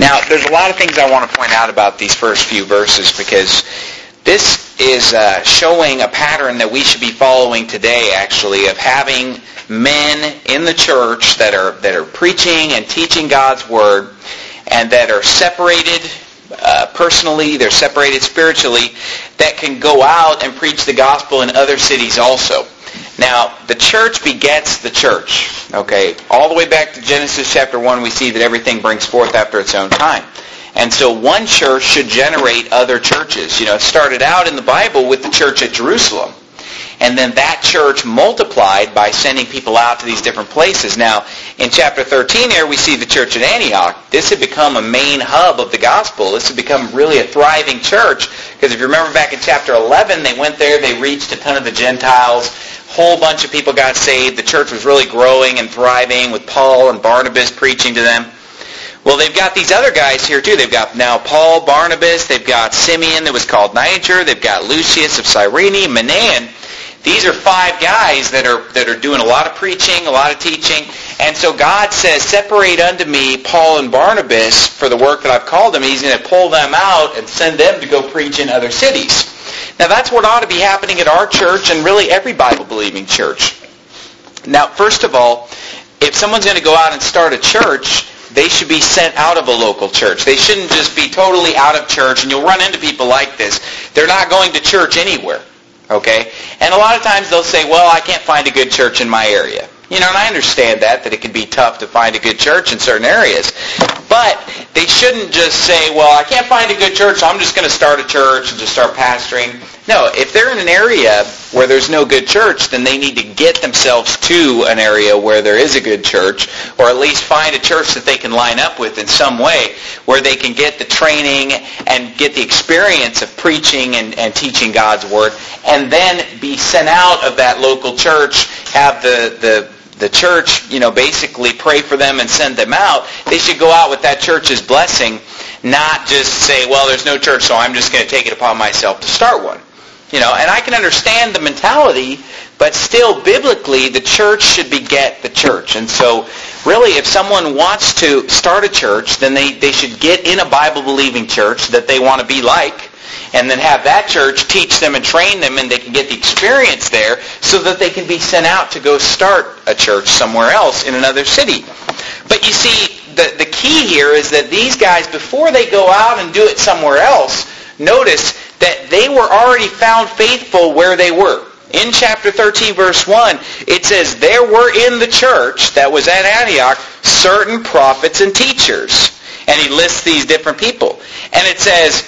Now, there's a lot of things I want to point out about these first few verses, because this is showing a pattern that we should be following today, actually, of having men in the church that are preaching and teaching God's Word, and that are separated personally, they're separated spiritually, that can go out and preach the gospel in other cities also. Now, the church begets the church. Okay, all the way back to Genesis chapter 1, we see that everything brings forth after its own time. And so one church should generate other churches. It started out in the Bible with the church at Jerusalem. And then that church multiplied by sending people out to these different places. Now, in chapter 13 here, we see the church at Antioch. This had become a main hub of the gospel. This had become really a thriving church. Because if you remember back in chapter 11, they went there, they reached a ton of the Gentiles. Whole bunch of people got saved. The church was really growing and thriving with Paul and Barnabas preaching to them. Well, they've got these other guys here too. They've got now Paul, Barnabas. They've got Simeon that was called Niger. They've got Lucius of Cyrene, Manaen. These are 5 guys that are doing a lot of preaching, a lot of teaching. And so God says, separate unto me Paul and Barnabas for the work that I've called them. He's going to pull them out and send them to go preach in other cities. Now that's what ought to be happening at our church and really every Bible-believing church. Now, first of all, if someone's going to go out and start a church, they should be sent out of a local church. They shouldn't just be totally out of church, and you'll run into people like this. They're not going to church anywhere. Okay? And a lot of times they'll say, well, I can't find a good church in my area. And I understand that it can be tough to find a good church in certain areas. But they shouldn't just say, well, I can't find a good church, so I'm just going to start a church and just start pastoring. No, if they're in an area where there's no good church, then they need to get themselves to an area where there is a good church, or at least find a church that they can line up with in some way, where they can get the training and get the experience of preaching and teaching God's Word, and then be sent out of that local church, have the church, basically pray for them and send them out. They should go out with that church's blessing, not just say, well, there's no church, so I'm just going to take it upon myself to start one. And I can understand the mentality, but still, biblically, the church should beget the church. And so, really, if someone wants to start a church, then they should get in a Bible-believing church that they want to be like, and then have that church teach them and train them, and they can get the experience there so that they can be sent out to go start a church somewhere else in another city. But you see, the key here is that these guys, before they go out and do it somewhere else, notice that they were already found faithful where they were. In chapter 13, verse 1, it says, there were in the church that was at Antioch certain prophets and teachers. And he lists these different people. And it says,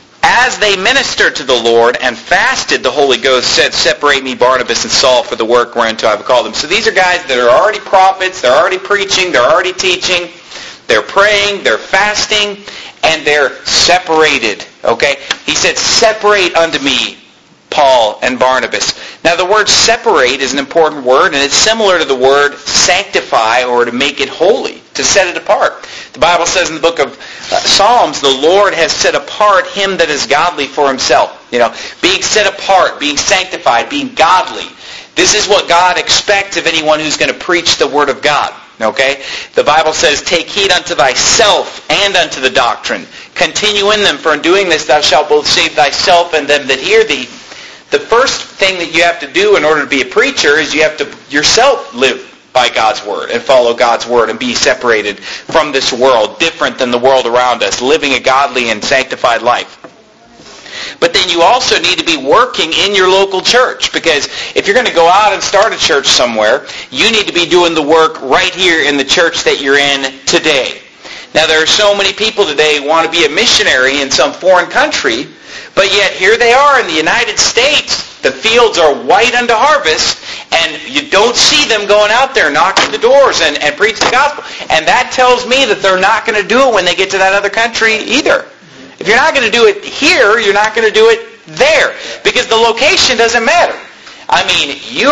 as they ministered to the Lord and fasted, the Holy Ghost said, separate me Barnabas and Saul for the work whereunto I have called them. So these are guys that are already prophets, they're already preaching, they're already teaching, they're praying, they're fasting, and they're separated. Okay? He said, separate unto me Paul and Barnabas. Now the word separate is an important word, and it's similar to the word sanctify, or to make it holy, to set it apart. The Bible says in the book of Psalms, the Lord has set apart him that is godly for himself. Being set apart, being sanctified, being godly. This is what God expects of anyone who's going to preach the Word of God. Okay? The Bible says, take heed unto thyself and unto the doctrine. Continue in them, for in doing this thou shalt both save thyself and them that hear thee. The first thing that you have to do in order to be a preacher is you have to yourself live by God's Word and follow God's Word and be separated from this world, different than the world around us, living a godly and sanctified life. But then you also need to be working in your local church, because if you're going to go out and start a church somewhere, you need to be doing the work right here in the church that you're in today. Now, there are so many people today who want to be a missionary in some foreign country, but yet here they are in the United States. The fields are white unto harvest, and you don't see them going out there knocking the doors and preach the gospel. And that tells me that they're not going to do it when they get to that other country either. If you're not going to do it here, you're not going to do it there, because the location doesn't matter. I mean, you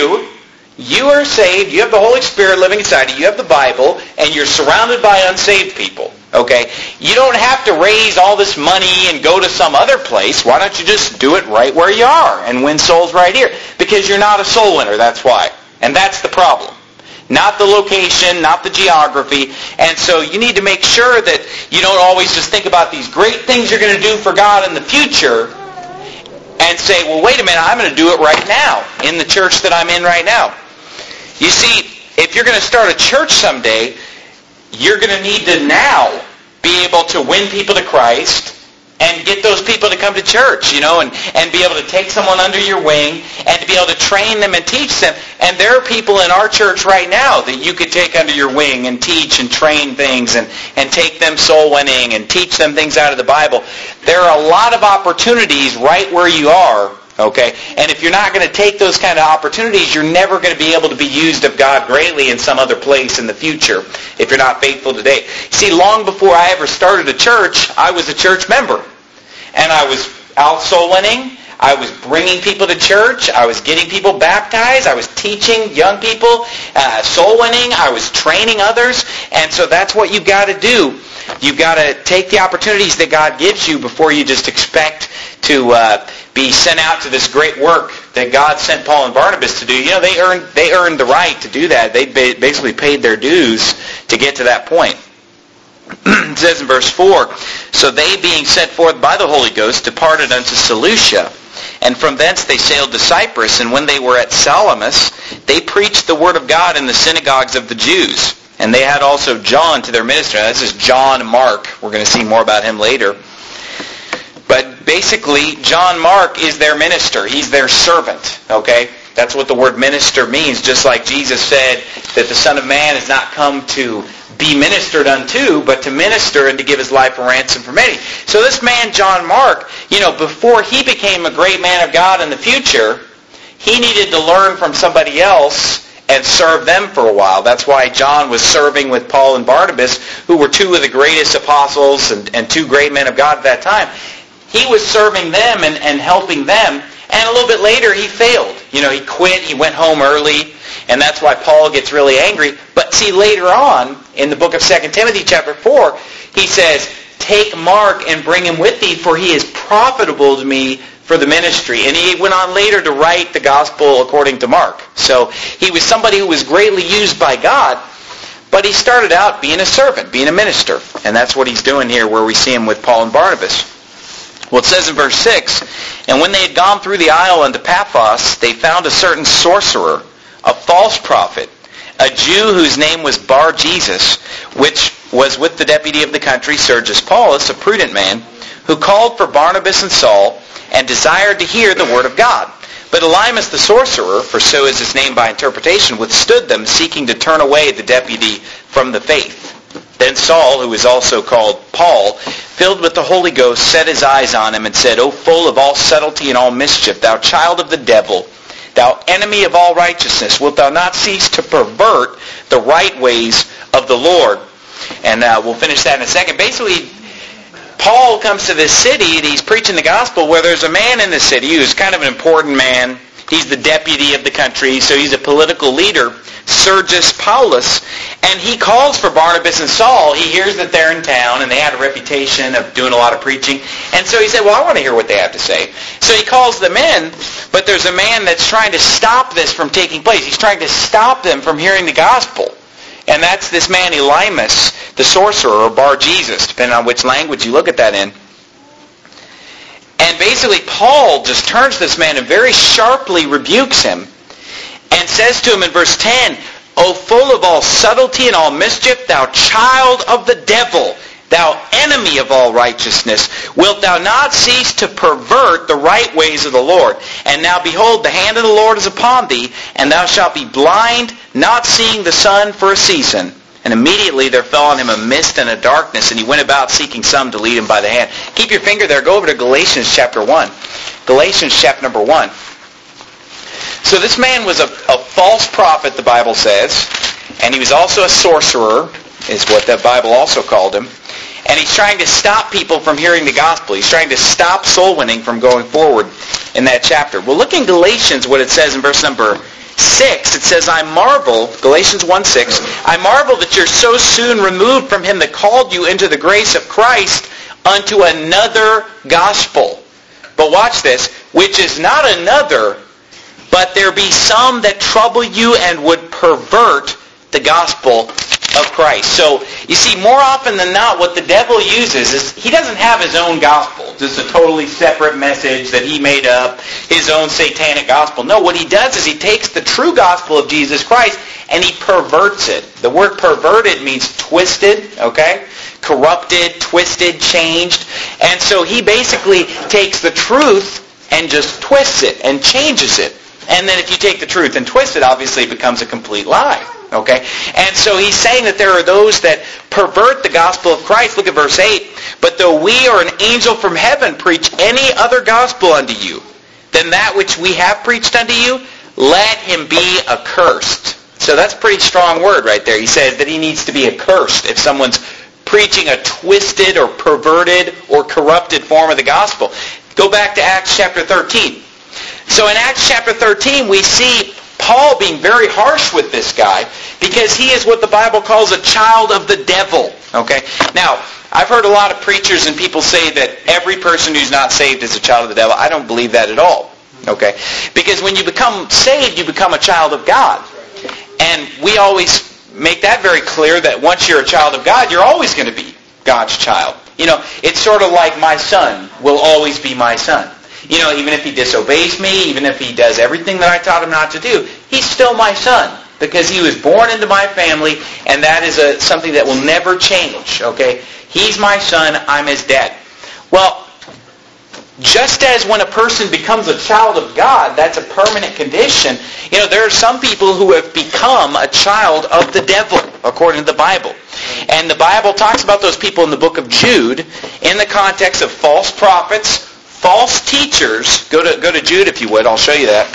are saved, you have the Holy Spirit living inside you, you have the Bible, and you're surrounded by unsaved people. Okay? You don't have to raise all this money and go to some other place. Why don't you just do it right where you are and win souls right here? Because you're not a soul winner, that's why. And that's the problem. not the location, not the geography. And so you need to make sure that you don't always just think about these great things you're going to do for God in the future and say, well, wait a minute, I'm going to do it right now in the church that I'm in right now. You see, if you're going to start a church someday, you're going to need to now be able to win people to Christ and get those people to come to church, and be able to take someone under your wing and to be able to train them and teach them. And there are people in our church right now that you could take under your wing and teach and train things and take them soul winning and teach them things out of the Bible. There are a lot of opportunities right where you are, okay? And if you're not going to take those kind of opportunities, you're never going to be able to be used of God greatly in some other place in the future if you're not faithful today. See, long before I ever started a church, I was a church member. And I was out soul winning. I was bringing people to church. I was getting people baptized. I was teaching young people soul winning. I was training others. And so that's what you've got to do. You've got to take the opportunities that God gives you before you just expect to be sent out to this great work that God sent Paul and Barnabas to do. They earned the right to do that. They basically paid their dues to get to that point. It says in verse 4, so they, being sent forth by the Holy Ghost, departed unto Seleucia, and from thence they sailed to Cyprus, and when they were at Salamis, they preached the word of God in the synagogues of the Jews. And they had also John to their minister. Now, this is John Mark. We're going to see more about him later. But basically, John Mark is their minister. He's their servant, okay? That's what the word minister means, just like Jesus said that the Son of Man has not come to be ministered unto, but to minister and to give his life a ransom for many. So this man, John Mark, before he became a great man of God in the future, he needed to learn from somebody else and serve them for a while. That's why John was serving with Paul and Barnabas, who were two of the greatest apostles and two great men of God at that time. He was serving them and helping them, and a little bit later he failed. He quit, he went home early, and that's why Paul gets really angry. But see, later on, in the book of 2 Timothy chapter 4, he says, take Mark and bring him with thee, for he is profitable to me for the ministry. And he went on later to write the gospel according to Mark. So he was somebody who was greatly used by God, but he started out being a servant, being a minister. And that's what he's doing here where we see him with Paul and Barnabas. Well, it says in verse 6, and when they had gone through the isle unto Paphos, they found a certain sorcerer, a false prophet, a Jew whose name was Bar-Jesus, which was with the deputy of the country, Sergius Paulus, a prudent man, who called for Barnabas and Saul, and desired to hear the word of God. But Elymas the sorcerer, for so is his name by interpretation, withstood them, seeking to turn away the deputy from the faith. Then Saul, who is also called Paul, filled with the Holy Ghost, set his eyes on him, and said, O full of all subtlety and all mischief, thou child of the devil, thou enemy of all righteousness, wilt thou not cease to pervert the right ways of the Lord? And we'll finish that in a second. Basically, Paul comes to this city and he's preaching the gospel where there's a man in the city who's kind of an important man. He's the deputy of the country, so he's a political leader, Sergius Paulus, and he calls for Barnabas and Saul. He hears that they're in town and they had a reputation of doing a lot of preaching, and so he said, well, I want to hear what they have to say. So he calls them in, but there's a man that's trying to stop this from taking place. He's trying to stop them from hearing the gospel, and that's this man Elymas, the sorcerer, or Bar-Jesus, depending on which language you look at that in. And basically, Paul just turns to this man and very sharply rebukes him and says to him in verse 10, O full of all subtlety and all mischief, thou child of the devil, thou enemy of all righteousness, wilt thou not cease to pervert the right ways of the Lord? And now behold, the hand of the Lord is upon thee, and thou shalt be blind, not seeing the sun for a season. And immediately there fell on him a mist and a darkness, and he went about seeking some to lead him by the hand. Keep your finger there. Go over to Galatians chapter 1. Galatians chapter number 1. So this man was a false prophet, the Bible says, and he was also a sorcerer, is what the Bible also called him. And he's trying to stop people from hearing the gospel. He's trying to stop soul winning from going forward in that chapter. Well, look in Galatians what it says in verse number 6, it says, I marvel, Galatians 1:6, I marvel that you're so soon removed from him that called you into the grace of Christ unto another gospel. But watch this, which is not another, but there be some that trouble you and would pervert the gospel of Christ. So, you see, more often than not, what the devil uses is he doesn't have his own gospel, just a totally separate message that he made up, his own satanic gospel. No, what he does is he takes the true gospel of Jesus Christ and he perverts it. The word perverted means twisted, okay? Corrupted, twisted, changed. And so he basically takes the truth and just twists it and changes it. And then if you take the truth and twist it, obviously it becomes a complete lie. Okay? And so he's saying that there are those that pervert the gospel of Christ. Look at verse 8. But though we or an angel from heaven preach any other gospel unto you than that which we have preached unto you, let him be accursed. So that's a pretty strong word right there. He says that he needs to be accursed if someone's preaching a twisted or perverted or corrupted form of the gospel. Go back to Acts chapter 13. So in Acts chapter 13, we see Paul being very harsh with this guy because he is what the Bible calls a child of the devil. Okay? Now, I've heard a lot of preachers and people say that every person who's not saved is a child of the devil. I don't believe that at all. Okay? Because when you become saved, you become a child of God. And we always make that very clear that once you're a child of God, you're always going to be God's child. You know, it's sort of like my son will always be my son. You know, even if he disobeys me, even if he does everything that I taught him not to do, he's still my son because he was born into my family, and that is something that will never change, okay? He's my son, I'm his dad. Well, just as when a person becomes a child of God, that's a permanent condition, you know, there are some people who have become a child of the devil, according to the Bible. And the Bible talks about those people in the book of Jude in the context of false prophets, false teachers. Go to Jude if you would. I'll show you that.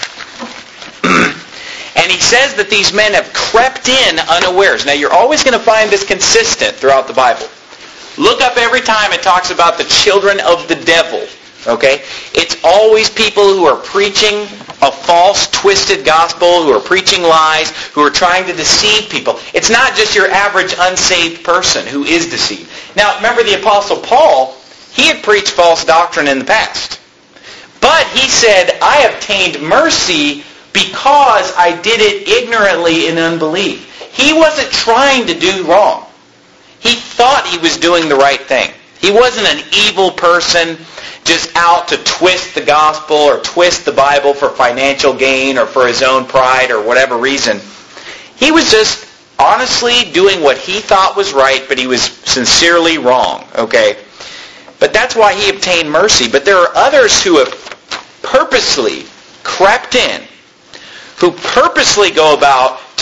And he says that these men have crept in unawares. Now you're always going to find this consistent throughout the Bible. Look up every time it talks about the children of the devil. Okay? It's always people who are preaching a false, twisted gospel, who are preaching lies, who are trying to deceive people. It's not just your average unsaved person who is deceived. Now remember the Apostle Paul, he had preached false doctrine in the past. But he said, I obtained mercy because I did it ignorantly in unbelief. He wasn't trying to do wrong. He thought he was doing the right thing. He wasn't an evil person just out to twist the gospel or twist the Bible for financial gain or for his own pride or whatever reason. He was just honestly doing what he thought was right, but he was sincerely wrong. Okay? But that's why he obtained mercy. But there are others who have purposely crept in, who purposely go about to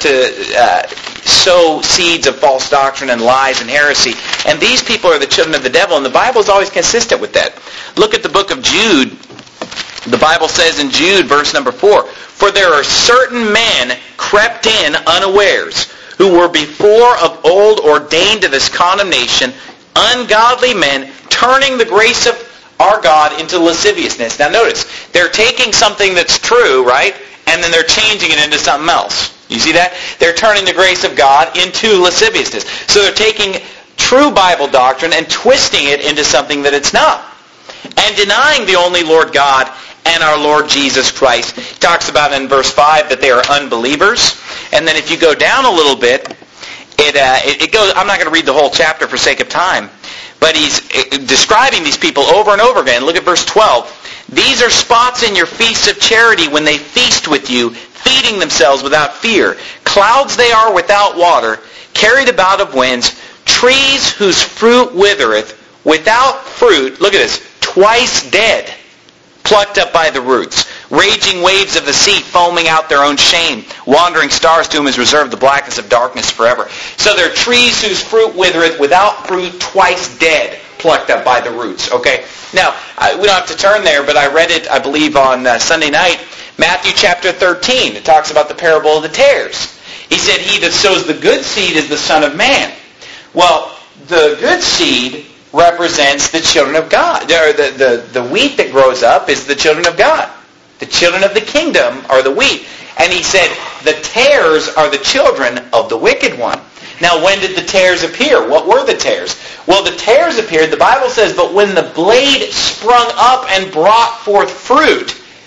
sow seeds of false doctrine and lies and heresy. And these people are the children of the devil, and the Bible is always consistent with that. Look at the book of Jude. The Bible says in Jude, verse number 4, For there are certain men crept in unawares, who were before of old ordained to this condemnation, ungodly men, turning the grace of our God into lasciviousness. Now notice, they're taking something that's true, right? And then they're changing it into something else. You see that? They're turning the grace of God into lasciviousness. So they're taking true Bible doctrine and twisting it into something that it's not. And denying the only Lord God and our Lord Jesus Christ. He talks about in verse 5 that they are unbelievers. And then if you go down a little bit, it goes. I'm not going to read the whole chapter for sake of time. But he's describing these people over and over again. Look at verse 12. These are spots in your feasts of charity when they feast with you, feeding themselves without fear. Clouds they are without water, carried about of winds, trees whose fruit withereth, without fruit, look at this, twice dead, plucked up by the roots. Raging waves of the sea foaming out their own shame. Wandering stars to whom is reserved the blackness of darkness forever. So they're trees whose fruit withereth, without fruit, twice dead, plucked up by the roots. Okay? Now, we don't have to turn there, but I read it, I believe, on Sunday night. Matthew chapter 13. It talks about the parable of the tares. He said, He that sows the good seed is the Son of Man. Well, the good seed represents the children of God. The wheat that grows up is the children of God. The children of the kingdom are the wheat. And he said, the tares are the children of the wicked one. Now, when did the tares appear? What were the tares? Well, the tares appeared, the Bible says, but when the blade sprung up and brought forth fruit,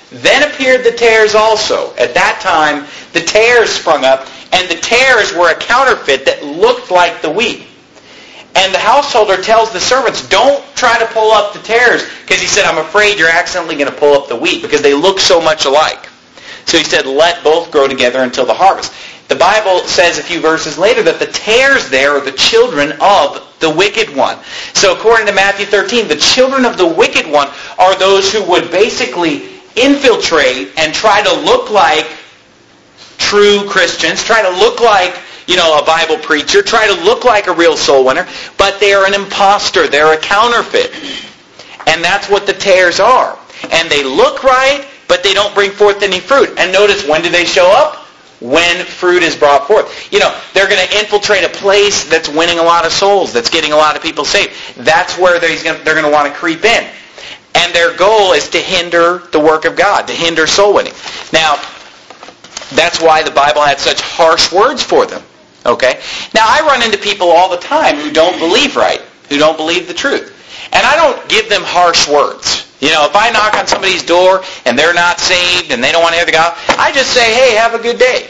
Then appeared the tares also. At that time, the tares sprung up, and the tares were a counterfeit that looked like the wheat. And the householder tells the servants, don't try to pull up the tares, because he said, I'm afraid you're accidentally going to pull up the wheat, because they look so much alike. So he said, let both grow together until the harvest. The Bible says a few verses later that the tares there are the children of the wicked one. So according to Matthew 13, the children of the wicked one are those who would basically infiltrate and try to look like true Christians, try to look like, a Bible preacher, try to look like a real soul winner, but they are an imposter. They're a counterfeit. And that's what the tares are. And they look right, but they don't bring forth any fruit. And notice, when do they show up? When fruit is brought forth. They're going to infiltrate a place that's winning a lot of souls, that's getting a lot of people saved. That's where they're going to want to creep in. And their goal is to hinder the work of God, to hinder soul winning. Now, that's why the Bible had such harsh words for them. Okay? Now, I run into people all the time who don't believe right, who don't believe the truth. And I don't give them harsh words. If I knock on somebody's door and they're not saved and they don't want to hear the gospel, I just say, hey, have a good day.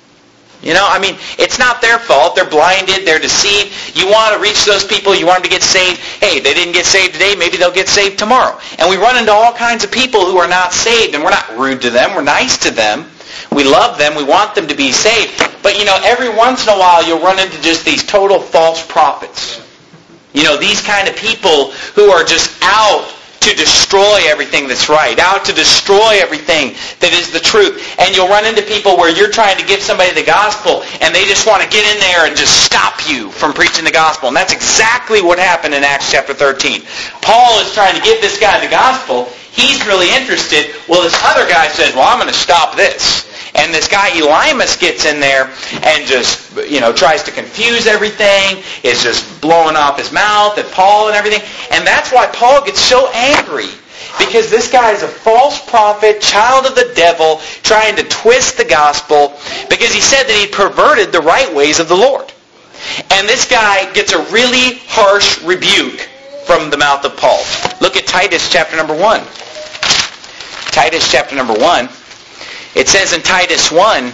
It's not their fault. They're blinded. They're deceived. You want to reach those people. You want them to get saved. Hey, they didn't get saved today. Maybe they'll get saved tomorrow. And we run into all kinds of people who are not saved, and we're not rude to them. We're nice to them. We love them. We want them to be saved. But, every once in a while you'll run into just these total false prophets. These kind of people who are just out to destroy everything that's right, out to destroy everything that is the truth. And you'll run into people where you're trying to give somebody the gospel and they just want to get in there and just stop you from preaching the gospel. And that's exactly what happened in Acts chapter 13. Paul is trying to give this guy the gospel. He's really interested. Well, this other guy says, well, I'm going to stop this. And this guy Elymas gets in there and just, tries to confuse everything, is just blowing off his mouth at Paul and everything. And that's why Paul gets so angry, because this guy is a false prophet, child of the devil, trying to twist the gospel, because he said that he perverted the right ways of the Lord. And this guy gets a really harsh rebuke from the mouth of Paul. Look at Titus chapter number 1. Titus chapter number 1. It says in Titus 1,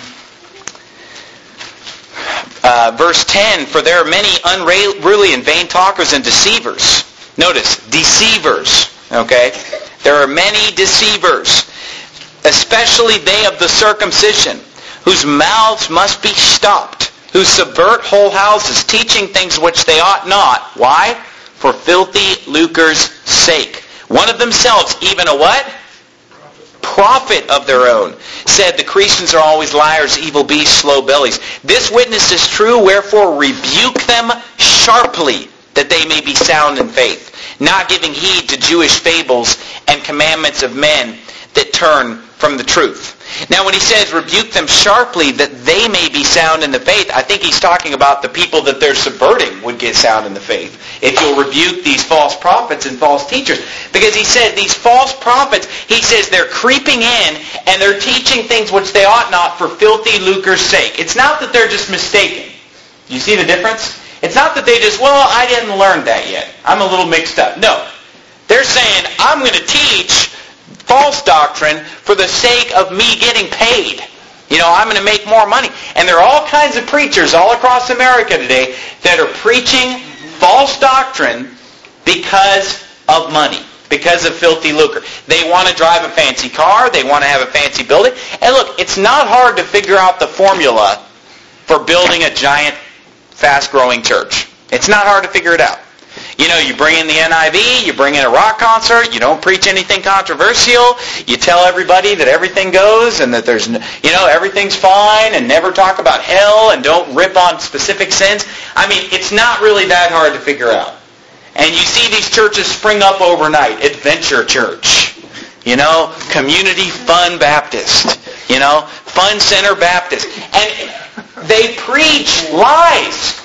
verse 10, for there are many unruly and vain talkers and deceivers. Notice, deceivers, okay? There are many deceivers, especially they of the circumcision, whose mouths must be stopped, who subvert whole houses, teaching things which they ought not. Why? For filthy lucre's sake. One of themselves, even a what? Prophet of their own, said the Cretans are always liars, evil beasts, slow bellies. This witness is true, wherefore rebuke them sharply, that they may be sound in faith, not giving heed to Jewish fables and commandments of men that turn from the truth. Now when he says rebuke them sharply that they may be sound in the faith, I think he's talking about the people that they're subverting would get sound in the faith. If you'll rebuke these false prophets and false teachers. Because he said these false prophets, he says they're creeping in and they're teaching things which they ought not for filthy lucre's sake. It's not that they're just mistaken. You see the difference? It's not that they just, I didn't learn that yet. I'm a little mixed up. No. They're saying, I'm going to teach false doctrine for the sake of me getting paid. I'm going to make more money. And there are all kinds of preachers all across America today that are preaching false doctrine because of money, because of filthy lucre. They want to drive a fancy car. They want to have a fancy building. And look, it's not hard to figure out the formula for building a giant, fast-growing church. It's not hard to figure it out. You bring in the NIV, you bring in a rock concert, you don't preach anything controversial, you tell everybody that everything goes and that there's, everything's fine, and never talk about hell and don't rip on specific sins. It's not really that hard to figure out. And you see these churches spring up overnight. Adventure Church, Community Fun Baptist, Fun Center Baptist. And they preach lies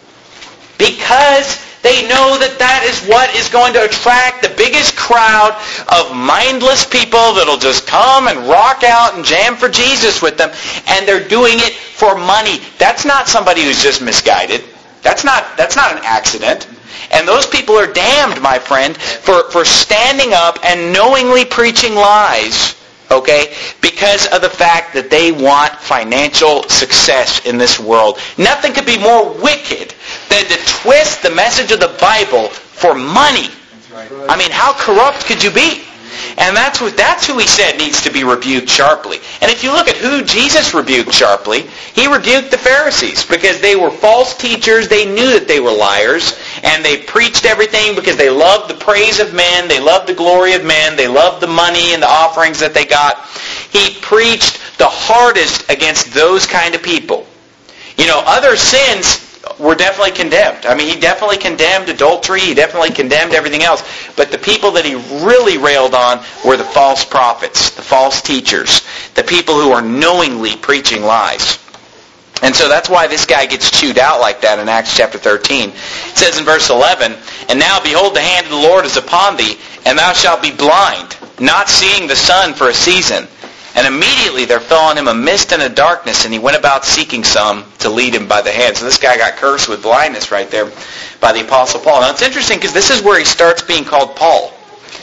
because they know that is what is going to attract the biggest crowd of mindless people that'll just come and rock out and jam for Jesus with them, and they're doing it for money. That's not somebody who's just misguided. That's not an accident. And those people are damned, my friend, for standing up and knowingly preaching lies Okay? Because of the fact that they want financial success in this world. Nothing could be more wicked than to twist the message of the Bible for money. I mean, how corrupt could you be? And that's who he said needs to be rebuked sharply. And if you look at who Jesus rebuked sharply, he rebuked the Pharisees because they were false teachers. They knew that they were liars, and they preached everything because they loved the praise of men, they loved the glory of men, they loved the money and the offerings that they got. He preached the hardest against those kind of people. You know, other sins were definitely condemned. I mean, he definitely condemned adultery. He definitely condemned everything else. But the people that he really railed on were the false prophets, the false teachers, the people who are knowingly preaching lies. And so that's why this guy gets chewed out like that in Acts chapter 13. It says in verse 11, "And now, behold, the hand of the Lord is upon thee, and thou shalt be blind, not seeing the sun for a season. And immediately there fell on him a mist and a darkness, and he went about seeking some to lead him by the hand." So this guy got cursed with blindness right there by the Apostle Paul. Now it's interesting because this is where he starts being called Paul.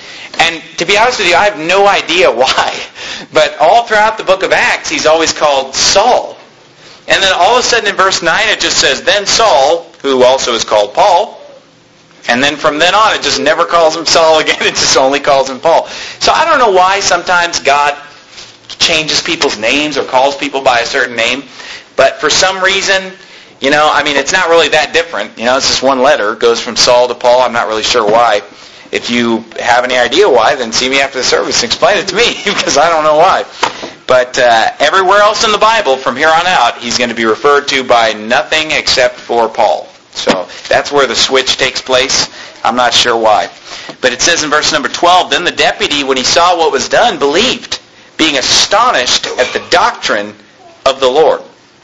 And to be honest with you, I have no idea why. But all throughout the book of Acts, he's always called Saul. And then all of a sudden in verse 9 it just says, "Then Saul," who also is called Paul. And then from then on it just never calls him Saul again. It just only calls him Paul. So I don't know why sometimes God changes people's names or calls people by a certain name. But for some reason, you know, I mean, it's not really that different. You know, it's just one letter. It goes from Saul to Paul. I'm not really sure why. If you have any idea why, then see me after the service and explain it to me, because I don't know why. But everywhere else in the Bible, from here on out, he's going to be referred to by nothing except for Paul. So that's where the switch takes place. I'm not sure why. But it says in verse number 12, "Then the deputy, when he saw what was done, believed, being astonished at the doctrine of the Lord."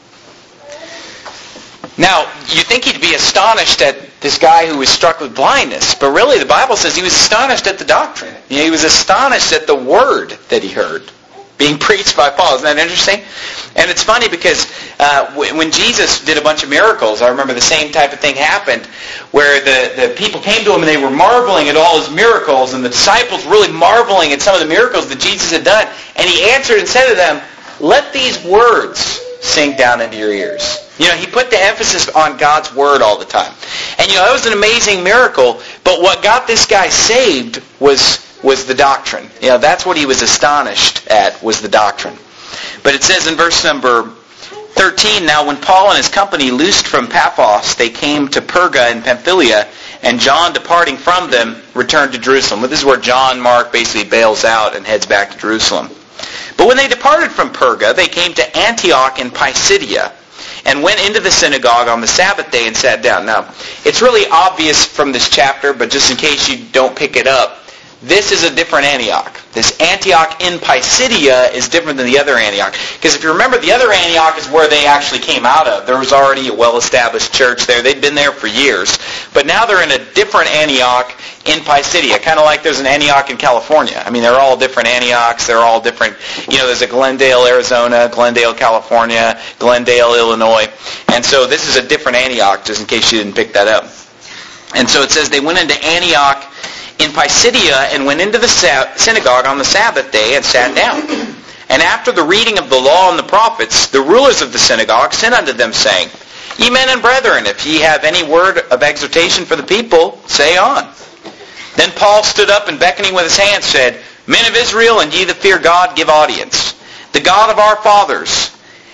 Now, you think he'd be astonished at this guy who was struck with blindness, but really the Bible says he was astonished at the doctrine. You know, he was astonished at the word that he heard being preached by Paul. Isn't that interesting? And it's funny because when Jesus did a bunch of miracles, I remember the same type of thing happened where the people came to him and they were marveling at all his miracles, and the disciples were really marveling at some of the miracles that Jesus had done. And he answered and said to them, "Let these words sink down into your ears." You know, he put the emphasis on God's word all the time. And you know, that was an amazing miracle, but what got this guy saved was the doctrine. You know, that's what he was astonished at, was the doctrine. But it says in verse number 13, "Now when Paul and his company loosed from Paphos, they came to Perga in Pamphylia, and John, departing from them, returned to Jerusalem." Well, this is where John Mark basically bails out and heads back to Jerusalem. "But when they departed from Perga, they came to Antioch in Pisidia, and went into the synagogue on the Sabbath day and sat down." Now, it's really obvious from this chapter, but just in case you don't pick it up, this is a different Antioch. This Antioch in Pisidia is different than the other Antioch. Because if you remember, the other Antioch is where they actually came out of. There was already a well-established church there. They'd been there for years. But now they're in a different Antioch in Pisidia, kind of like there's an Antioch in California. I mean, they're all different Antiochs. They're all different. You know, there's a Glendale, Arizona, Glendale, California, Glendale, Illinois. And so this is a different Antioch, just in case you didn't pick that up. And so it says they went into Antioch in Pisidia and went into the synagogue on the Sabbath day and sat down. And after the reading of the law and the prophets, the rulers of the synagogue sent unto them, saying, "Ye men and brethren, if ye have any word of exhortation for the people, say on." Then Paul stood up and beckoning with his hand said, "Men of Israel, and ye that fear God, give audience. The God of our fathers,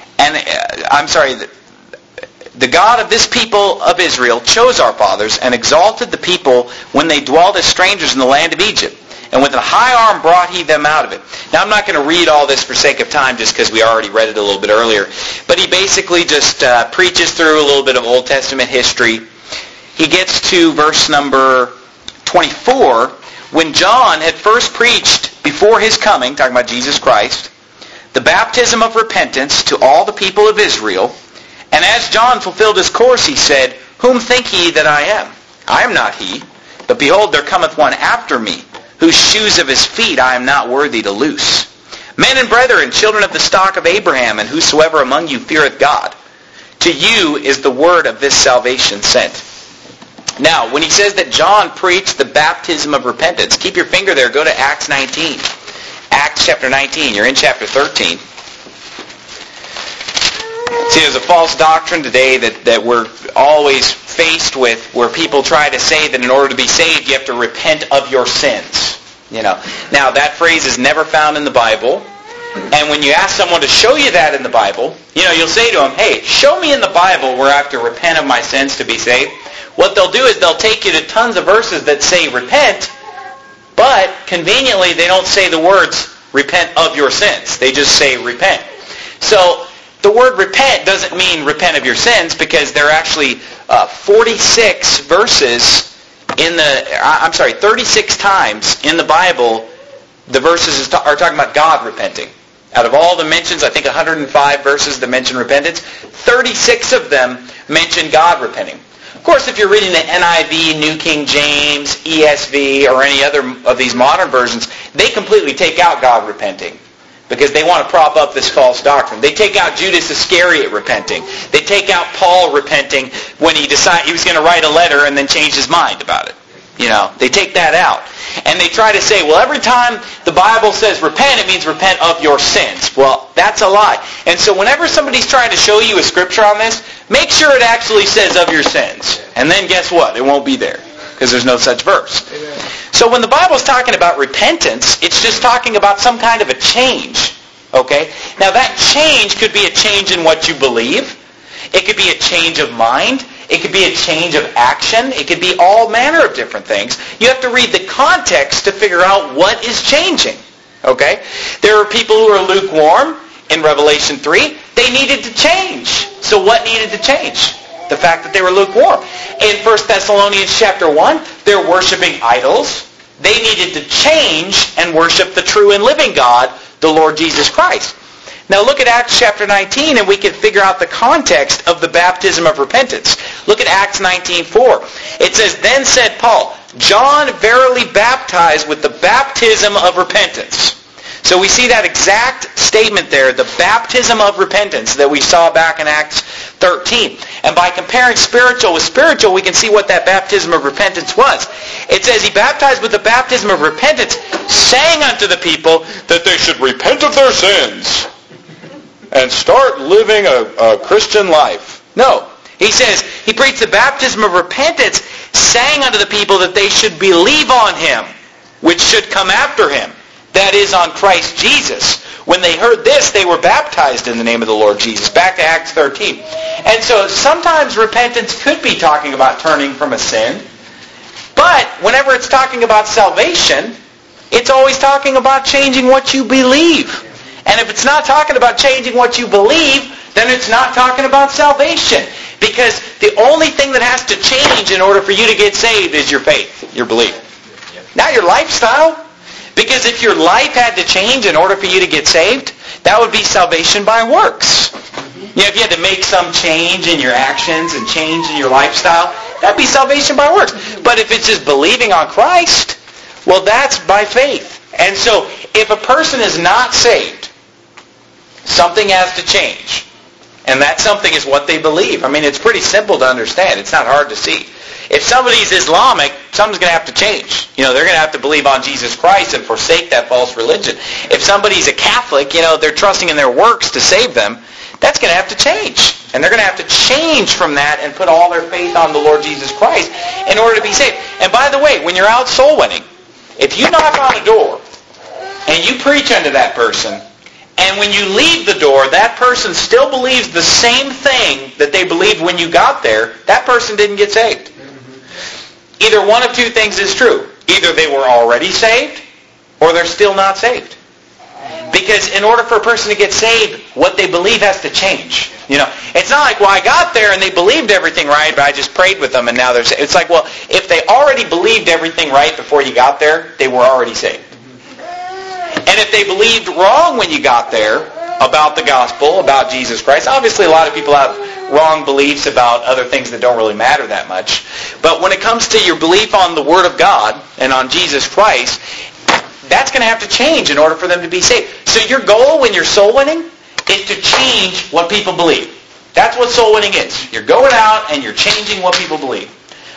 the God of this people of Israel chose our fathers and exalted the people when they dwelt as strangers in the land of Egypt. And with a high arm brought he them out of it." Now I'm not going to read all this for sake of time just because we already read it a little bit earlier. But he basically just preaches through a little bit of Old Testament history. He gets to verse number 24. "When John had first preached before his coming," talking about Jesus Christ, "the baptism of repentance to all the people of Israel, and as John fulfilled his course, he said, Whom think ye that I am? I am not he. But behold, there cometh one after me, whose shoes of his feet I am not worthy to loose. Men and brethren, children of the stock of Abraham, and whosoever among you feareth God, to you is the word of this salvation sent." Now, when he says that John preached the baptism of repentance, keep your finger there, go to Acts 19. Acts chapter 19. You're in chapter 13. See, there's a false doctrine today that we're always faced with, where people try to say that in order to be saved, you have to repent of your sins. Now that phrase is never found in the Bible. And when you ask someone to show you that in the Bible, you'll say to them, hey, show me in the Bible where I have to repent of my sins to be saved. What they'll do is they'll take you to tons of verses that say repent, but conveniently they don't say the words repent of your sins. They just say repent. So the word repent doesn't mean repent of your sins, because there are actually 36 verses 36 times in the Bible the verses are talking about God repenting. Out of all the mentions, I think 105 verses that mention repentance, 36 of them mention God repenting. Of course, if you're reading the NIV, New King James, ESV, or any other of these modern versions, they completely take out God repenting, because they want to prop up this false doctrine. They take out Judas Iscariot repenting. They take out Paul repenting when he decided he was going to write a letter and then change his mind about it. They take that out. And they try to say, well, every time the Bible says repent, it means repent of your sins. Well, that's a lie. And so whenever somebody's trying to show you a scripture on this, make sure it actually says of your sins. And then guess what? It won't be there, because there's no such verse. Amen. So when the Bible's talking about repentance, it's just talking about some kind of a change. Okay? Now that change could be a change in what you believe. It could be a change of mind. It could be a change of action. It could be all manner of different things. You have to read the context to figure out what is changing. Okay? There are people who are lukewarm in Revelation 3. They needed to change. So what needed to change? The fact that they were lukewarm. In 1 Thessalonians chapter 1, they're worshiping idols. They needed to change and worship the true and living God, the Lord Jesus Christ. Now look at Acts chapter 19, and we can figure out the context of the baptism of repentance. Look at Acts 19:4. It says, then said Paul, John verily baptized with the baptism of repentance. So we see that exact statement there, the baptism of repentance that we saw back in Acts 13. And by comparing spiritual with spiritual, we can see what that baptism of repentance was. It says he baptized with the baptism of repentance, saying unto the people that they should repent of their sins and start living a Christian life. No. He says he preached the baptism of repentance, saying unto the people that they should believe on him, which should come after him. That is, on Christ Jesus. When they heard this, they were baptized in the name of the Lord Jesus. Back to Acts 13. And so sometimes repentance could be talking about turning from a sin. But whenever it's talking about salvation, it's always talking about changing what you believe. And if it's not talking about changing what you believe, then it's not talking about salvation. Because the only thing that has to change in order for you to get saved is your faith, your belief. Not your lifestyle. Because if your life had to change in order for you to get saved, that would be salvation by works. If you had to make some change in your actions and change in your lifestyle, that would be salvation by works. But if it's just believing on Christ, well, that's by faith. And so if a person is not saved, something has to change. And that something is what they believe. I mean, it's pretty simple to understand. It's not hard to see. If somebody's Islamic, something's going to have to change. They're going to have to believe on Jesus Christ and forsake that false religion. If somebody's a Catholic, they're trusting in their works to save them, that's going to have to change. And they're going to have to change from that and put all their faith on the Lord Jesus Christ in order to be saved. And by the way, when you're out soul winning, if you knock on a door and you preach unto that person, and when you leave the door, that person still believes the same thing that they believed when you got there, that person didn't get saved. Either one of two things is true. Either they were already saved, or they're still not saved. Because in order for a person to get saved, what they believe has to change. It's not like, well, I got there and they believed everything right, but I just prayed with them and now they're saved. It's like, well, if they already believed everything right before you got there, they were already saved. And if they believed wrong when you got there about the gospel, about Jesus Christ, obviously a lot of people have wrong beliefs about other things that don't really matter that much. But when it comes to your belief on the Word of God and on Jesus Christ, that's going to have to change in order for them to be saved. So your goal when you're soul winning is to change what people believe. That's what soul winning is. You're going out and you're changing what people believe.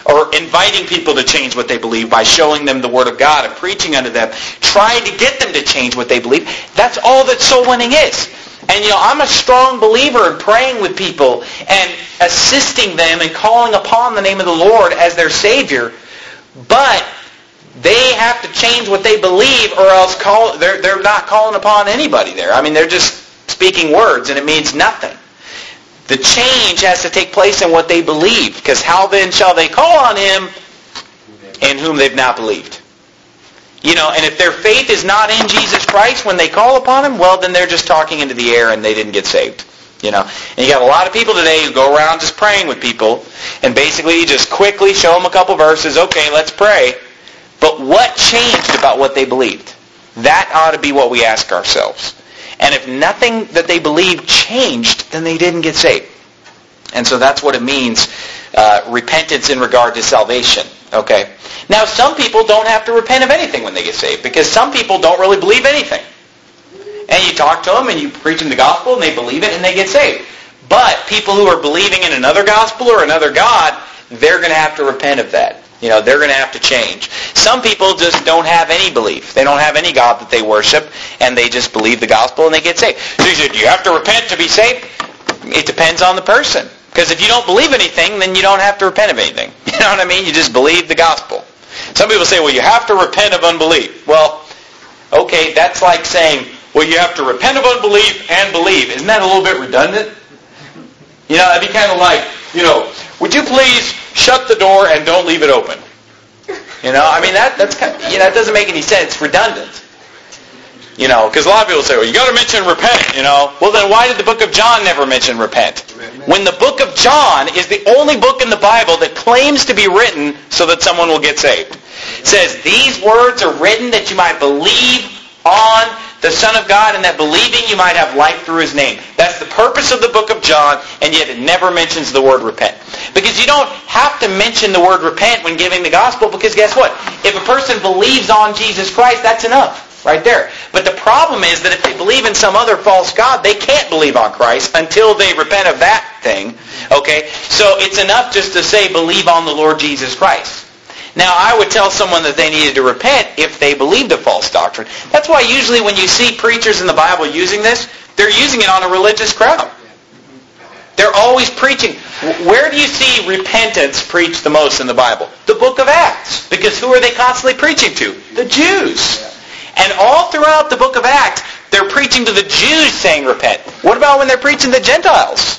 or inviting people to change what they believe by showing them the Word of God and preaching unto them, trying to get them to change what they believe. That's all that soul winning is. And I'm a strong believer in praying with people and assisting them and calling upon the name of the Lord as their Savior. But they have to change what they believe, or else they're not calling upon anybody there. I mean, they're just speaking words, and it means nothing. The change has to take place in what they believe, because how then shall they call on Him in whom they've not believed? And if their faith is not in Jesus Christ when they call upon Him, well, then they're just talking into the air and they didn't get saved. And you got a lot of people today who go around just praying with people, and basically you just quickly show them a couple verses, okay, let's pray. But what changed about what they believed? That ought to be what we ask ourselves. And if nothing that they believed changed, then they didn't get saved. And so that's what it means, repentance in regard to salvation. Okay. Now, some people don't have to repent of anything when they get saved, because some people don't really believe anything. And you talk to them and you preach them the gospel and they believe it and they get saved. But people who are believing in another gospel or another God, they're going to have to repent of that. They're going to have to change. Some people just don't have any belief. They don't have any God that they worship, and they just believe the gospel and they get saved. So you say, do you have to repent to be saved? It depends on the person. Because if you don't believe anything, then you don't have to repent of anything. You know what I mean? You just believe the gospel. Some people say, well, you have to repent of unbelief. Well, okay, that's like saying, well, you have to repent of unbelief and believe. Isn't that a little bit redundant? It'd be kind of like, would you please shut the door and don't leave it open? That's kind of, it doesn't make any sense. It's redundant. Because a lot of people say, well, you got to mention repent, Well, then why did the book of John never mention repent? When the book of John is the only book in the Bible that claims to be written so that someone will get saved. It says, these words are written that you might believe on the Son of God, and that believing you might have life through His name. That's the purpose of the book of John, and yet it never mentions the word repent. Because you don't have to mention the word repent when giving the gospel, because guess what? If a person believes on Jesus Christ, that's enough. Right there. But the problem is that if they believe in some other false god, they can't believe on Christ until they repent of that thing. Okay? So it's enough just to say, believe on the Lord Jesus Christ. Now, I would tell someone that they needed to repent if they believed a false doctrine. That's why usually when you see preachers in the Bible using this, they're using it on a religious crowd. They're always preaching. Where do you see repentance preached the most in the Bible? The book of Acts. Because who are they constantly preaching to? The Jews. And all throughout the book of Acts, they're preaching to the Jews saying repent. What about when they're preaching to the Gentiles?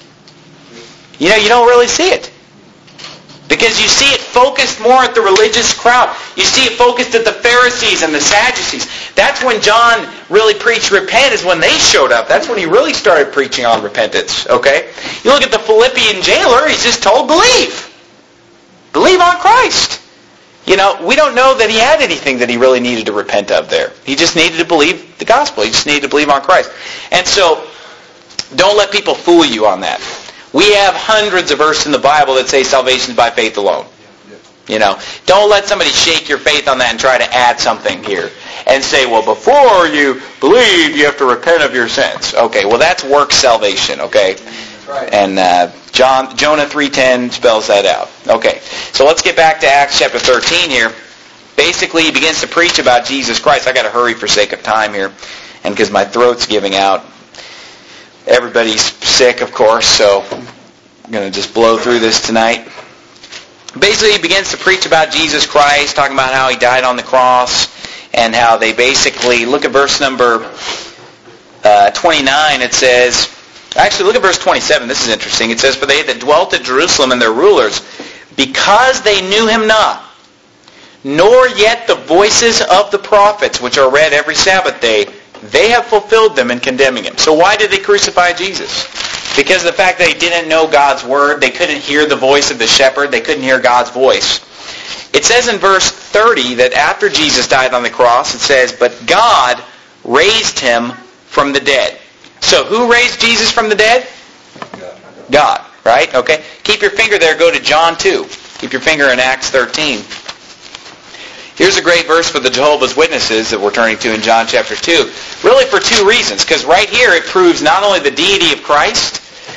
You don't really see it. Because you see it focused more at the religious crowd. You see it focused at the Pharisees and the Sadducees. That's when John really preached repent, is when they showed up. That's when he really started preaching on repentance. Okay? You look at the Philippian jailer, he's just told, believe. Believe on Christ. We don't know that he had anything that he really needed to repent of there. He just needed to believe the gospel. He just needed to believe on Christ. And so, don't let people fool you on that. We have hundreds of verses in the Bible that say salvation is by faith alone. Don't let somebody shake your faith on that and try to add something here. And say, well, before you believe, you have to repent of your sins. Okay, well, that's works salvation, okay? And Jonah 3:10 spells that out. Okay, so let's get back to Acts chapter 13 here. Basically, he begins to preach about Jesus Christ. I got to hurry for sake of time here, and because my throat's giving out. Everybody's sick, of course, so I'm going to just blow through this tonight. Basically, he begins to preach about Jesus Christ, talking about how He died on the cross, and how they basically, look at verse number 29, it says, actually, look at verse 27. This is interesting. It says, for they that dwelt at Jerusalem and their rulers, because they knew Him not, nor yet the voices of the prophets, which are read every Sabbath day, they have fulfilled them in condemning Him. So why did they crucify Jesus? Because of the fact that they didn't know God's Word. They couldn't hear the voice of the shepherd. They couldn't hear God's voice. It says in verse 30 that after Jesus died on the cross, it says, but God raised Him from the dead. So who raised Jesus from the dead? God, right? Okay. Keep your finger there. Go to John 2. Keep your finger in Acts 13. Here's a great verse for the Jehovah's Witnesses that we're turning to in John chapter 2. Really for two reasons. Because right here it proves not only the deity of Christ,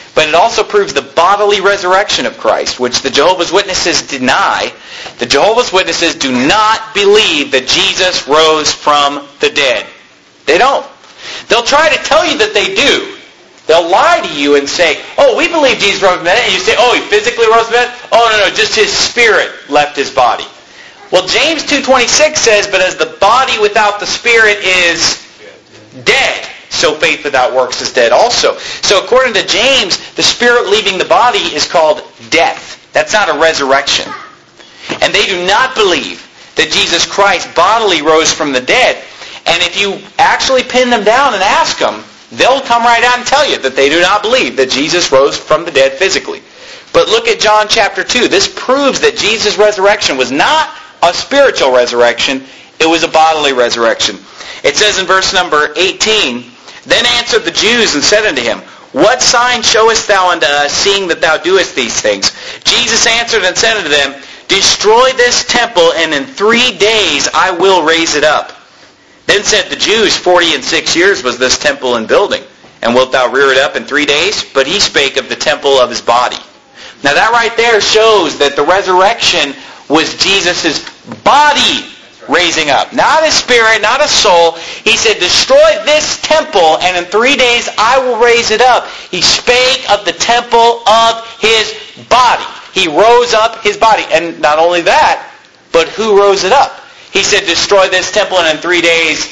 But it also proves the bodily resurrection of Christ, which the Jehovah's Witnesses deny. The Jehovah's Witnesses do not believe that Jesus rose from the dead. They don't. They'll try to tell you that they do. They'll lie to you and say, oh, we believe Jesus rose from the dead. And you say, oh, he physically rose from the dead? Oh, no, just his spirit left his body. Well, James 2:26 says, but as the body without the spirit is dead, so faith without works is dead also. So according to James, the spirit leaving the body is called death. That's not a resurrection. And they do not believe that Jesus Christ bodily rose from the dead. And if you actually pin them down and ask them, they'll come right out and tell you that they do not believe that Jesus rose from the dead physically. But look at John chapter 2. This proves that Jesus' resurrection was not a spiritual resurrection. It was a bodily resurrection. It says in verse number 18, then answered the Jews and said unto him, what sign showest thou unto us, seeing that thou doest these things? Jesus answered and said unto them, destroy this temple, and in 3 days I will raise it up. Then said the Jews, 46 years was this temple in building, and wilt thou rear it up in 3 days? But he spake of the temple of his body. Now that right there shows that the resurrection was Jesus' body raising up. Not his spirit, not his soul. He said, destroy this temple, and in 3 days I will raise it up. He spake of the temple of his body. He rose up his body. And not only that, but who rose it up? He said, destroy this temple, and in 3 days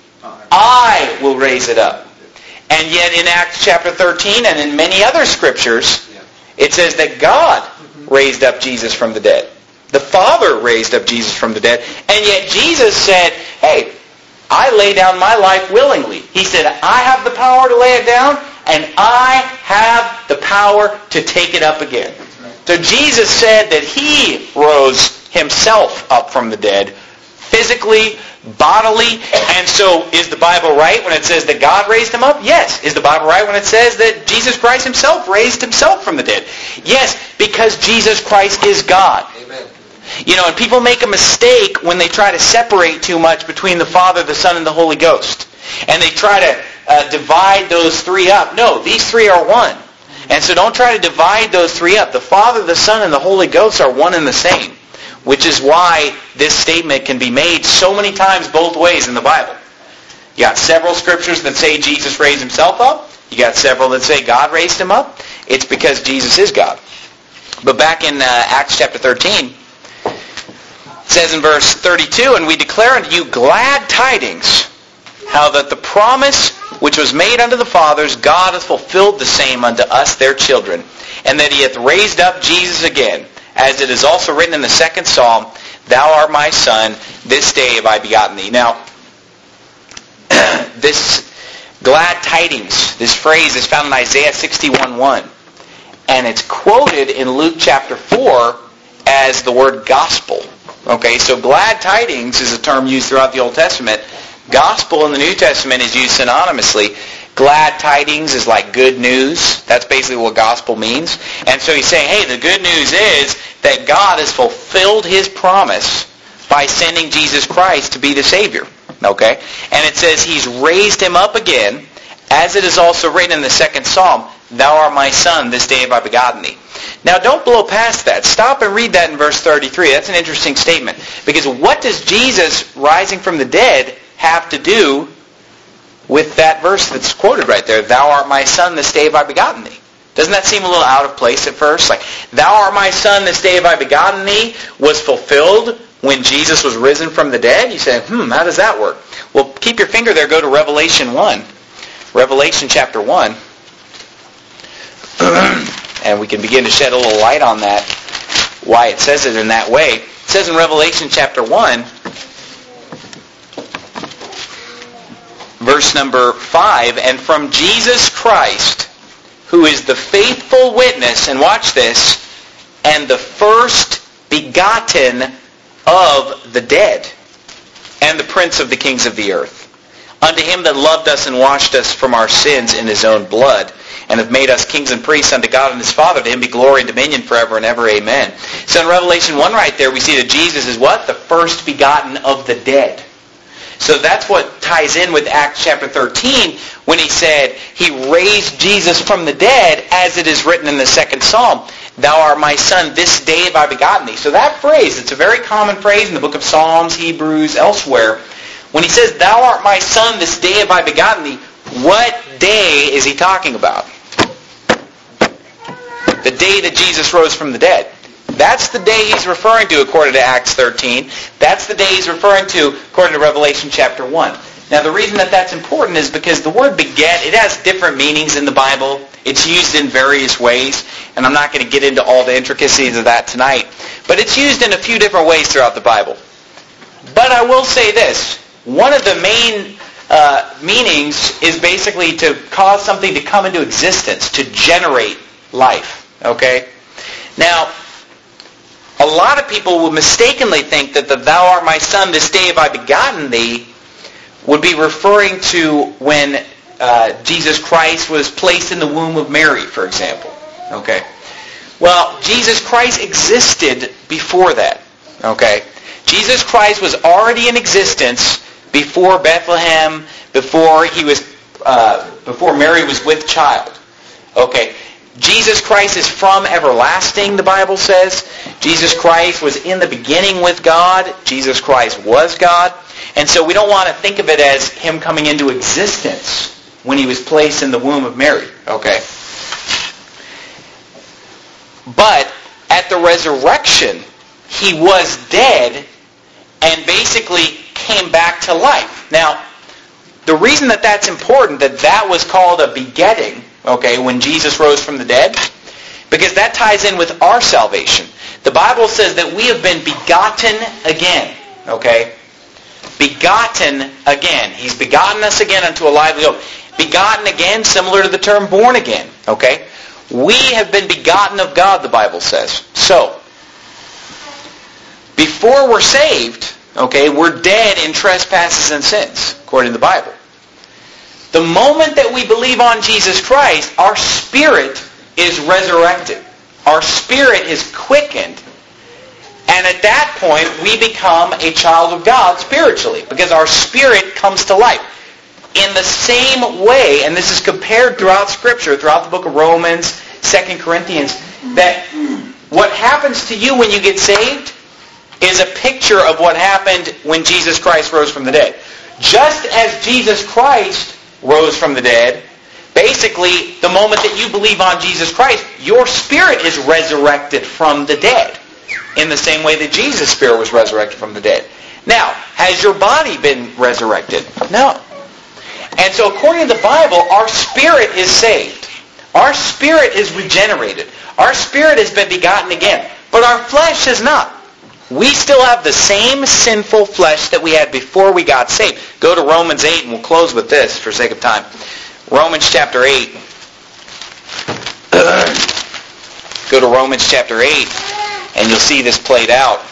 I will raise it up. And yet in Acts chapter 13 and in many other scriptures, it says that God raised up Jesus from the dead. The Father raised up Jesus from the dead. And yet Jesus said, hey, I lay down my life willingly. He said, I have the power to lay it down, and I have the power to take it up again. So Jesus said that he rose himself up from the dead, physically, bodily. And so is the Bible right when it says that God raised him up? Yes. Is the Bible right when it says that Jesus Christ himself raised himself from the dead? Yes, because Jesus Christ is God. Amen. You know, and people make a mistake when they try to separate too much between the Father, the Son, and the Holy Ghost. And they try to divide those three up. No, these three are one. And so don't try to divide those three up. The Father, the Son, and the Holy Ghost are one and the same. Which is why this statement can be made so many times both ways in the Bible. You got several scriptures that say Jesus raised himself up. You got several that say God raised him up. It's because Jesus is God. But back in Acts chapter 13, it says in verse 32, and we declare unto you glad tidings, how that the promise which was made unto the fathers, God hath fulfilled the same unto us their children, and that he hath raised up Jesus again, as it is also written in the second psalm, thou art my son, this day have I begotten thee. Now, this glad tidings, this phrase is found in Isaiah 61:1. And it's quoted in Luke chapter 4 as the word gospel. Okay, so glad tidings is a term used throughout the Old Testament. Gospel in the New Testament is used synonymously. Glad tidings is like good news. That's basically what gospel means. And so he's saying, hey, the good news is that God has fulfilled his promise by sending Jesus Christ to be the Savior. Okay? And it says he's raised him up again, as it is also written in the second psalm, thou art my son, this day have I begotten thee. Now don't blow past that. Stop and read that in verse 33. That's an interesting statement. Because what does Jesus rising from the dead have to do with that verse that's quoted right there? Thou art my son, this day have I begotten thee. Doesn't that seem a little out of place at first? Like, thou art my son, this day have I begotten thee was fulfilled when Jesus was risen from the dead? You say, how does that work? Well, keep your finger there. Go to Revelation 1. Revelation chapter 1. And we can begin to shed a little light on that, why it says it in that way. It says in Revelation chapter 1, verse number 5, and from Jesus Christ, who is the faithful witness, and watch this, and the first begotten of the dead, and the prince of the kings of the earth, unto him that loved us and washed us from our sins in his own blood, and have made us kings and priests unto God and his Father. To him be glory and dominion forever and ever. Amen. So in Revelation 1 right there, we see that Jesus is what? The first begotten of the dead. So that's what ties in with Acts chapter 13 when he said he raised Jesus from the dead, as it is written in the second Psalm, "Thou art my son, this day have I begotten thee." So that phrase, it's a very common phrase in the book of Psalms, Hebrews, elsewhere. When he says, "Thou art my son, this day have I begotten thee," what day is he talking about? The day that Jesus rose from the dead. That's the day he's referring to according to Acts 13. That's the day he's referring to according to Revelation chapter 1. Now the reason that that's important is because the word beget, it has different meanings in the Bible. It's used in various ways, and I'm not going to get into all the intricacies of that tonight. But it's used in a few different ways throughout the Bible. But I will say this. One of the main meanings is basically to cause something to come into existence, to generate life. Okay? Now, a lot of people will mistakenly think that the "Thou art my son, this day have I begotten thee" would be referring to when Jesus Christ was placed in the womb of Mary, for example. Okay? Well, Jesus Christ existed before that. Okay? Jesus Christ was already in existence before Bethlehem, before Mary was with child. Okay? Jesus Christ is from everlasting, the Bible says. Jesus Christ was in the beginning with God. Jesus Christ was God. And so we don't want to think of it as him coming into existence when he was placed in the womb of Mary. Okay? But at the resurrection, he was dead and basically came back to life. Now, the reason that that's important, that was called a begetting, okay, when Jesus rose from the dead, because that ties in with our salvation. The Bible says that we have been begotten again, okay? Begotten again. He's begotten us again unto a lively hope. Begotten again, similar to the term born again, okay? We have been begotten of God, the Bible says. So, before we're saved, okay, we're dead in trespasses and sins, according to the Bible. The moment that we believe on Jesus Christ, our spirit is resurrected. Our spirit is quickened. And at that point, we become a child of God spiritually, because our spirit comes to life. In the same way, and this is compared throughout Scripture, throughout the book of Romans, 2 Corinthians, that what happens to you when you get saved is a picture of what happened when Jesus Christ rose from the dead. Just as Jesus Christ rose from the dead, basically, the moment that you believe on Jesus Christ, your spirit is resurrected from the dead, in the same way that Jesus' spirit was resurrected from the dead. Now, has your body been resurrected? No. And so according to the Bible, our spirit is saved. Our spirit is regenerated. Our spirit has been begotten again. But our flesh has not. We still have the same sinful flesh that we had before we got saved. Go to Romans 8, and we'll close with this for sake of time. Romans chapter 8. Go to Romans chapter 8, and you'll see this played out.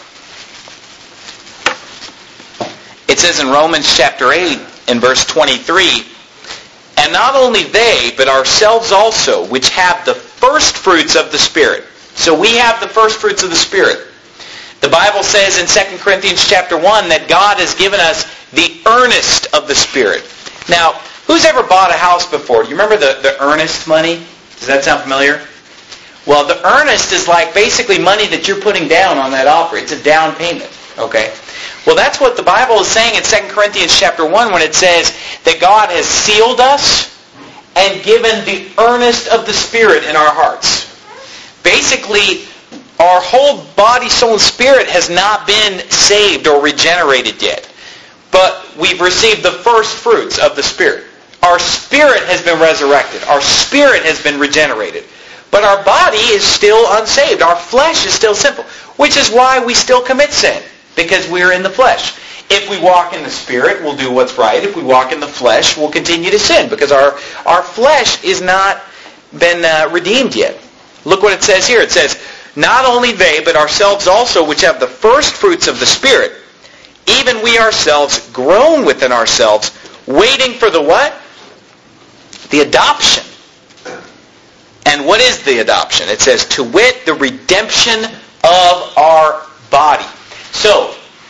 It says in Romans chapter 8, in verse 23, "And not only they, but ourselves also, which have the first fruits of the Spirit." So we have the first fruits of the Spirit. The Bible says in 2 Corinthians chapter 1 that God has given us the earnest of the Spirit. Now, who's ever bought a house before? Do you remember the earnest money? Does that sound familiar? Well, the earnest is like basically money that you're putting down on that offer. It's a down payment. Okay? Well, that's what the Bible is saying in 2 Corinthians chapter 1 when it says that God has sealed us and given the earnest of the Spirit in our hearts. Basically, our whole body, soul, and spirit has not been saved or regenerated yet. But we've received the first fruits of the Spirit. Our spirit has been resurrected. Our spirit has been regenerated. But our body is still unsaved. Our flesh is still sinful. Which is why we still commit sin. Because we're in the flesh. If we walk in the Spirit, we'll do what's right. If we walk in the flesh, we'll continue to sin. Because our flesh is not been redeemed yet. Look what it says here. It says, "Not only they, but ourselves also, which have the first fruits of the Spirit, even we ourselves groan within ourselves, waiting for the what? The adoption." And what is the adoption? It says, "To wit, the redemption of our body." So,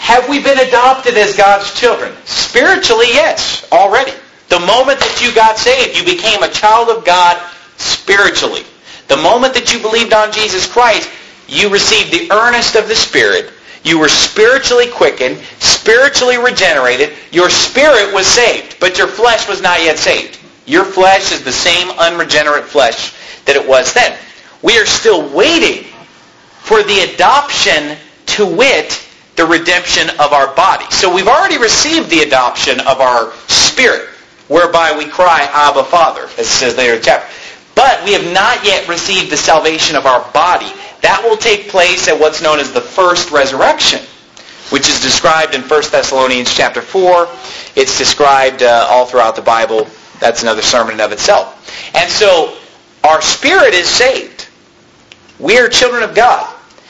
have we been adopted as God's children? Spiritually, yes, already. The moment that you got saved, you became a child of God spiritually. The moment that you believed on Jesus Christ, you received the earnest of the Spirit. You were spiritually quickened, spiritually regenerated. Your spirit was saved, but your flesh was not yet saved. Your flesh is the same unregenerate flesh that it was then. We are still waiting for the adoption, to wit, the redemption of our body. So we've already received the adoption of our spirit, whereby we cry, Abba, Father, as it says later in the chapter. But we have not yet received the salvation of our body. That will take place at what's known as the first resurrection, which is described in 1 Thessalonians chapter 4. It's described all throughout the Bible. That's another sermon in of itself. And so our spirit is saved. We are children of God.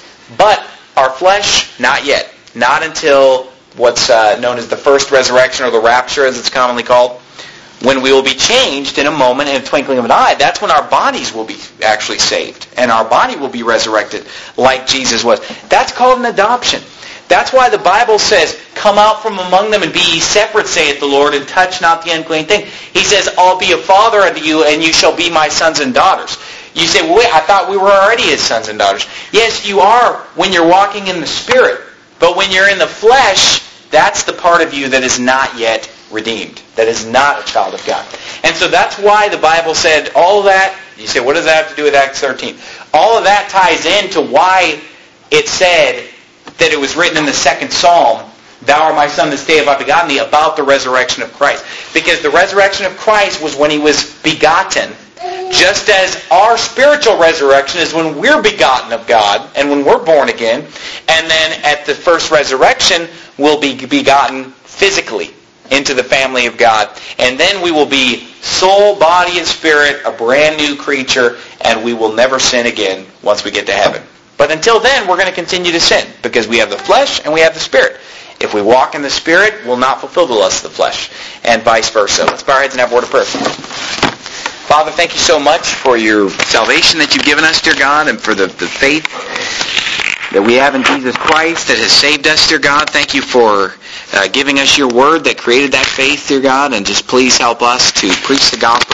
But our flesh, not yet. Not until what's known as the first resurrection, or the rapture as it's commonly called, when we will be changed in a moment, in a twinkling of an eye. That's when our bodies will be actually saved. And our body will be resurrected like Jesus was. That's called an adoption. That's why the Bible says, come out from among them and be ye separate, saith the Lord, and touch not the unclean thing. He says, I'll be a father unto you, and you shall be my sons and daughters. You say, well, wait, I thought we were already his sons and daughters. Yes, you are when you're walking in the Spirit. But when you're in the flesh, that's the part of you that is not yet redeemed, that is not a child of God. And so that's why the Bible said all of that. You say, what does that have to do with Acts 13? All of that ties into why it said that it was written in the second Psalm, Thou art my son, this day have I begotten thee, about the resurrection of Christ. Because the resurrection of Christ was when he was begotten, just as our spiritual resurrection is when we're begotten of God and when we're born again. And then at the first resurrection, we'll be begotten physically into the family of God. And then we will be soul, body, and spirit, a brand new creature, and we will never sin again once we get to heaven. But until then, we're going to continue to sin, because we have the flesh and we have the spirit. If we walk in the Spirit, we'll not fulfill the lust of the flesh, and vice versa. Let's bow our heads and have a word of prayer. Father, thank you so much for your salvation that you've given us, dear God, and for the faith that we have in Jesus Christ that has saved us, dear God. Thank you for giving us your word that created that faith, dear God, and just please help us to preach the gospel